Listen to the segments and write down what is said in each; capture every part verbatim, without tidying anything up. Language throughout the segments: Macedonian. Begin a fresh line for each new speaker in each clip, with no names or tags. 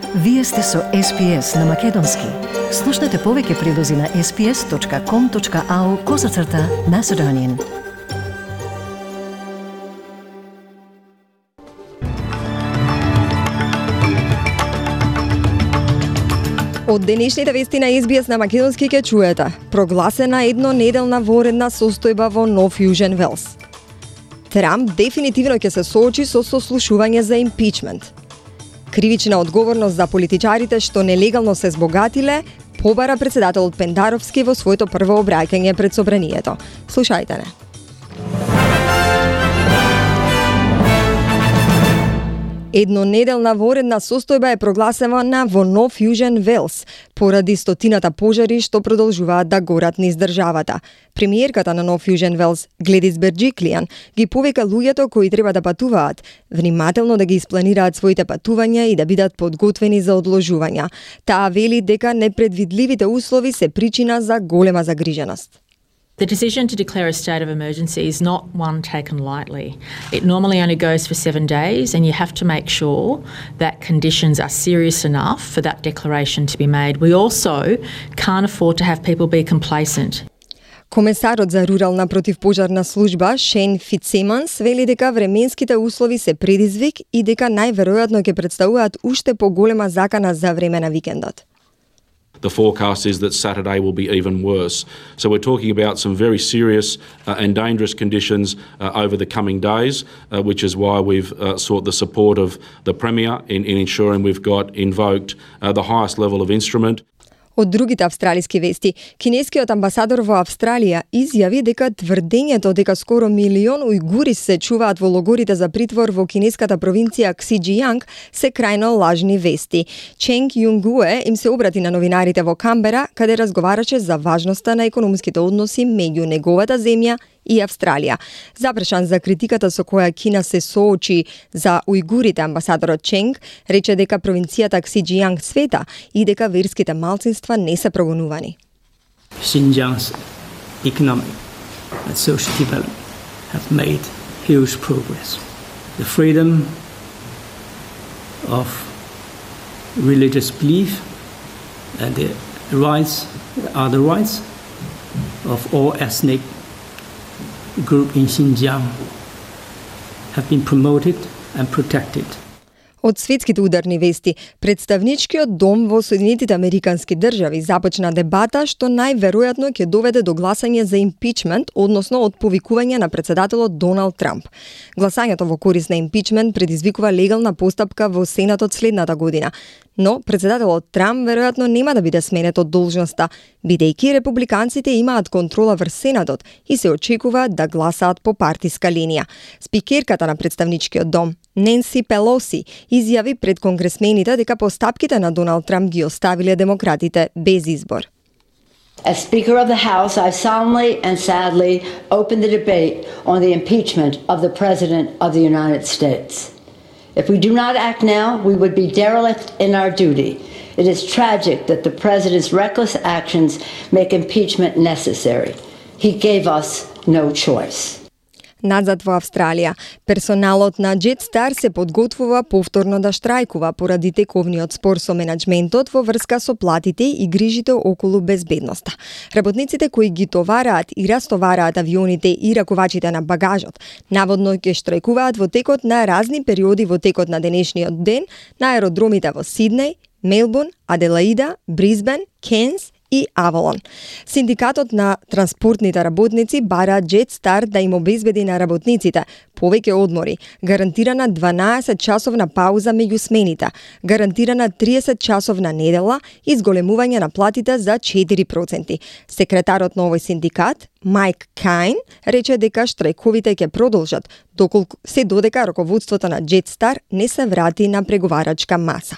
Вие сте со Ес Би Ес на Македонски. Слушнете повеќе прилози на ес би ес точка ком точка ау козацрта Macedonian.
Од денешните вести на Ес Би Ес на Македонски ќе чуете: прогласена еднонеделна воредна состојба во Нов Јужен Велс. Трамп дефинитивно ќе се соочи со сослушување за импичмент. Кривична одговорност за политичарите што нелегално се збогатиле, побара председателот Пендаровски во своето прво обраќање пред собранието. Слушајте не. Еднонеделна воредна состојба е прогласена во Нов Јужен Велс поради стотината пожари што продолжуваат да горат низ државата. Премиерката на Нов Јужен Велс, Гледис Берџиклијан, ги повика луѓето кои треба да патуваат внимателно да ги испланираат своите патувања и да бидат подготвени за одложувања. Таа вели дека непредвидливите услови се причина за голема загриженост.
The decision to declare a state of emergency is not one taken lightly. It normally only goes for seven days, and you have to make sure that conditions are serious enough for that declaration to be made. We also can't afford to have people be complacent.
Комесарот за рурална противпожарна служба Шейн Фитцсимонс вели дека временските услови се предизвик и дека најверојатно ќе представуваат уште поголема закана за време на викендот.
The forecast is that Saturday will be even worse. So we're talking about some very serious uh, and dangerous conditions uh, over the coming days, uh, which is why we've uh, sought the support of the Premier in, in ensuring we've got invoked uh, the highest level of instrument.
Од другите австралиски вести, кинескиот амбасадор во Австралија изјави дека тврдењето дека скоро милион ујгури се чуваат во логорите за притвор во кинеската провинција Ксиџијанг се крајно лажни вести. Ченг Јунгуе им се обрати на новинарите во Камбера, каде разговараше за важноста на економските односи меѓу неговата земја и Австралија. Запрашан за критиката со која Кина се соочи за ујгурите, амбасадорот Ченг рече дека провинцијата Ксиџијанг цвета и дека верските малцинства не се прогонувани.
Xinjiang's economic and social development have made huge progress. The freedom of religious belief and the rights are the rights of all ethnic group in Xinjiang have been promoted and protected.
Од светските ударни вести, представничкиот дом во Соединетите Американски држави започна дебата што најверојатно ќе доведе до гласање за импичмент, односно од повикување на председателот Доналд Трамп. Гласањето во корис на импичмент предизвикува легална постапка во Сенатот следната година, но председателот Трамп веројатно нема да биде сменет од должноста, бидејќи републиканците имаат контрола врз Сенатот и се очекува да гласаат по партиска линија. Спикерката на представничкиот дом, Ненси Пелоси, изјави пред конгресмените дека постапките на Доналд Трамп ги оставиле демократите без избор.
As Speaker of the House, I solemnly and sadly open the debate on the impeachment of the President of the United States. If we do not act now, we would be derelict in our duty. It is tragic that the President's reckless actions make impeachment necessary. He gave us no choice.
Назад во Австралија, персоналот на Jetstar се подготвува повторно да штрајкува поради тековниот спор со менаџментот во врска со платите и грижите околу безбедноста. Работниците кои ги товараат и растовараат авионите и ракувачите на багажот, наводно ќе штрајкуваат во текот на разни периоди во текот на денешниот ден на аеродромите во Сиднеј, Мелбурн, Аделаида, Брисбен, Кенс и Авалон. Синдикатот на транспортните работници бара Jetstar да им обезбеди на работниците повеќе одмори, гарантирана дванаесет часовна пауза меѓу смените, гарантирана триесет часовна недела и зголемување на платите за четири проценти. Секретарот на овој синдикат, Майк Кајн, рече дека штрајковите ќе продолжат доколку се додека раководството на Jetstar не се врати на преговарачка маса.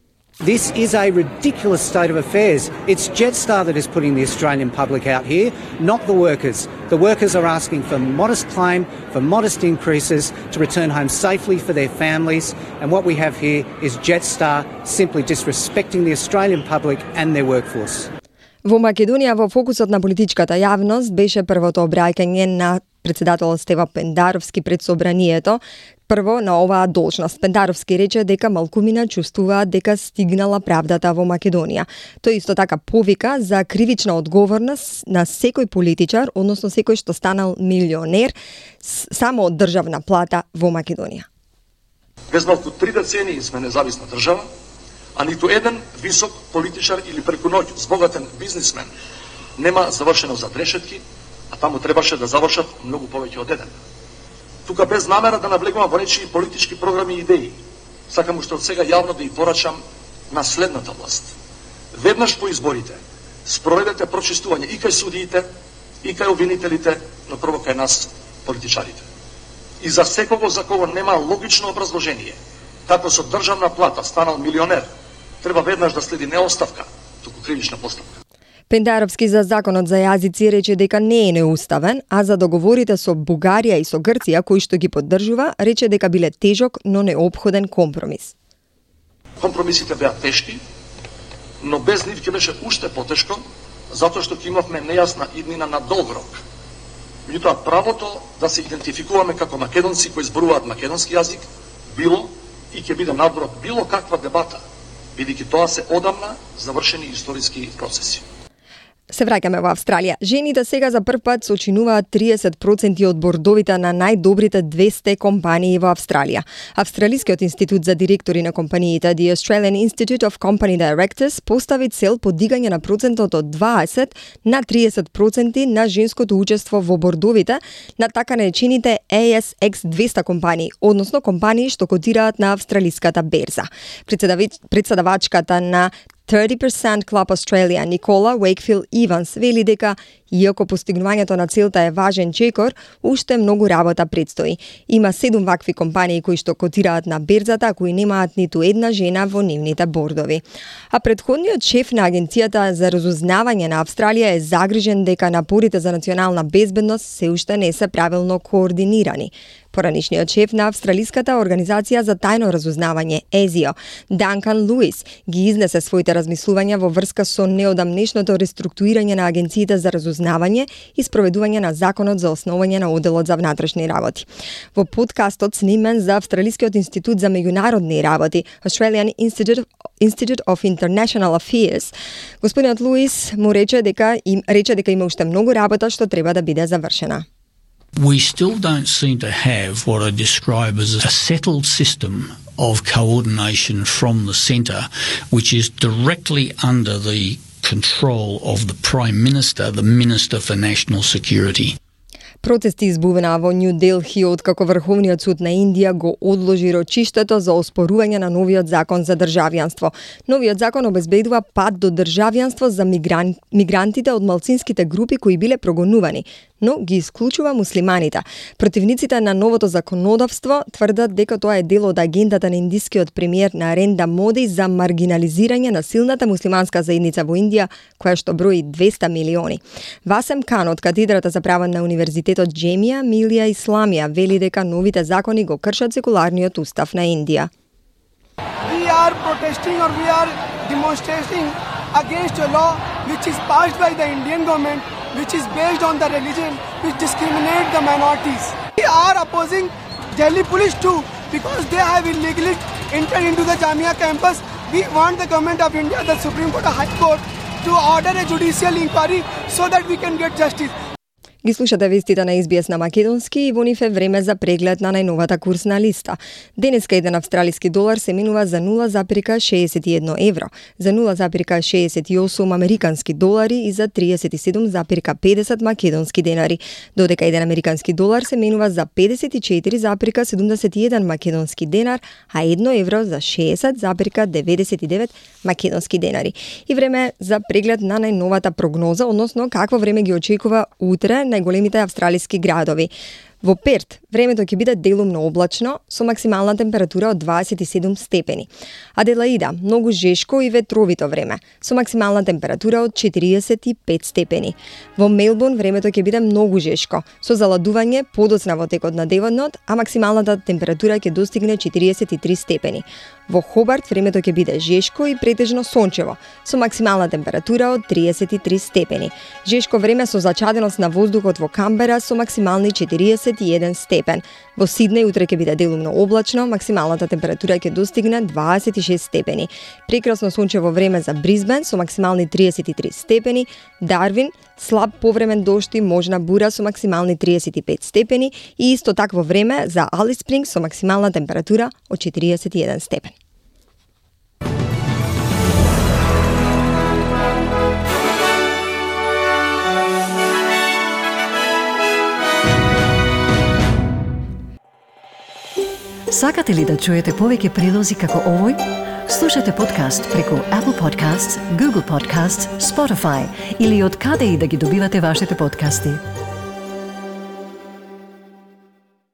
This is a ridiculous state of affairs. It's Jetstar that is putting the Australian public out here, not the workers. The workers are asking for modest claim, for modest increases, to return home safely for their families. And what we have here is Jetstar simply disrespecting the Australian public and their workforce.
Во Македонија во фокусот на политичката јавност беше првото обраќање на председател Стева Пендаровски пред собранието. Прво на оваа должност Пендаровски рече дека малкумина чувствуваат дека стигнала правдата во Македонија. Тој исто така повика за кривична одговорност на секој политичар, односно секој што станал милионер само од државна плата во Македонија.
Без малку три децении сме независна држава, а ниту еден висок политичар или преку ноќ збогатен бизнисмен нема завршено за решетки, а таму требаше да завршат многу повеќе од еден. Тука без намера да навлегувам во нечии политички програми и идеи, сакам уште од сега јавно да ја порачам на следната власт. Веднаш по изборите спроведете прочистување и кај судиите, и кај обвинителите, но прво кај нас, политичарите. И за секого за кого нема логично образложение, како со државна плата станал милионер, треба веднаш да следи не оставка, туку кривична постапка.
Пендаровски за законот за јазици рече дека не е неуставен, а за договорите со Бугарија и со Грција, кои што ги поддржува, рече дека биле тежок, но неопходен компромис.
Компромисите беа тешки, но без нив ќе беше уште потешко, затоа што ќе имавме нејасна иднина на долг рок. Меѓутоа, правото да се идентификуваме како македонци кои зборуваат македонски јазик, било и ќе биде надвор било каква дебата, бидејќи тоа се одамна завршени историски процеси.
Се враќаме во Австралија. Жените сега за прв пат сочинуваат триесет проценти од бордовите на најдобрите двесте компании во Австралија. Австралискиот институт за директори на компаниите, The Australian Institute of Company Directors, постави цел подигање на процентот од дваесет на триесет проценти на женското учество во бордовите на така наречените A S X двесте компании, односно компании што котираат на австралиската берза. Председавачката на thirty percent Club Australia, Никола Уейкфилд Иванс, вели дека, иако постигнувањето на целта е важен чекор, уште многу работа предстои. Има седум вакви компании кои што котираат на берзата, кои немаат ниту една жена во нивните бордови. А претходниот шеф на Агенцијата за разузнавање на Австралија е загрижен дека напорите за национална безбедност се уште не се правилно координирани. Поранишниот шеф на Австралиската организација за тајно разузнавање, ЕЗИО, Данкан Луис, ги изнесе своите размислувања во врска со неодамнешното реструктурирање на агенциите за разузнавање и спроведување на законот за основање на оделот за внатрешни работи. Во подкастот снимен за Австралискиот институт за меѓународни работи, Australian Institute Institute of International Affairs, господинот Луис му рече дека им рече дека има уште многу работа што треба да биде завршена.
We still don't seem to have what I describe as a settled system of coordination from the centre, which is directly under the control of the Prime Minister, the Minister for National Security.
Протести избувнаа во Нью Делхи откако Врховниот суд на Индија го одложи рочиштето за оспорување на новиот закон за државјанство. Новиот закон обезбедува пат до државјанство за мигран... мигрантите од малцинските групи кои биле прогонувани, но ги исклучува муслиманите. Противниците на новото законодавство тврдат дека тоа е дел од агендата на индискиот премиер Нарендра Моди за маргинализирање на силната муслиманска заедница во Индија, која што брои двесте милиони. Васем Кан од катедрата за право на Универзитетот Джемија Милија Исламија вели дека новите закони го кршат секуларниот устав на Индија.
We are protesting or we are demonstrating against a law which is passed by the Indian government, which is based on the religion, which discriminate the minorities. We are opposing Delhi police too, because they have illegally entered into the Jamia campus. We want the government of India, the Supreme Court, the High Court, to order a judicial inquiry so that we can get justice.
Ги слушате вестите на Ес Би Ес на македонски и во нив е време за преглед на најновата курсна листа. Денеска еден австралиски долар се менува за нула запирка шеесет и едно евро, за нула запирка шеесет и осум американски долари и за триесет и седум запирка педесет македонски денари, додека еден американски долар се менува за педесет и четири запирка седумдесет и еден македонски денар, а едно евро за шеесет запирка деветдесет и девет македонски денари. И време за преглед на најновата прогноза, односно какво време ги очекува утре најголемите австралиски градови. Во Перт, времето ќе биде делумно облачно, со максимална температура од дваесет и седум степени. Аделаида, многу жешко и ветровито време, со максимална температура од четириесет и пет степени. Во Мелбурн, времето ќе биде многу жешко, со заладување подоцна во текот на денот, а максималната температура ќе достигне четириесет и три степени. Во Хобарт, времето ќе биде жешко и претежно сончево, со максимална температура од триесет и три степени. Жешко време со зачаденост на воздухот во Камбера со максимални четириесет и еден степен. Во Сиднеј утре ќе биде делумно облачно, максималната температура ќе достигне дваесет и шест степени. Прекрасно сончево време за Брисбен со максимални триесет и три степени. Дарвин, слаб повремен дожд и можна бура со максимални триесет и пет степени и исто такво време за Алис Спрингс со максимална температура од четириесет и еден степен.
Сакате ли да чуете повеќе прилози како овој? Слушате подкаст преку Apple Podcasts, Google Podcasts, Spotify или од каде и да ги добивате вашите подкасти.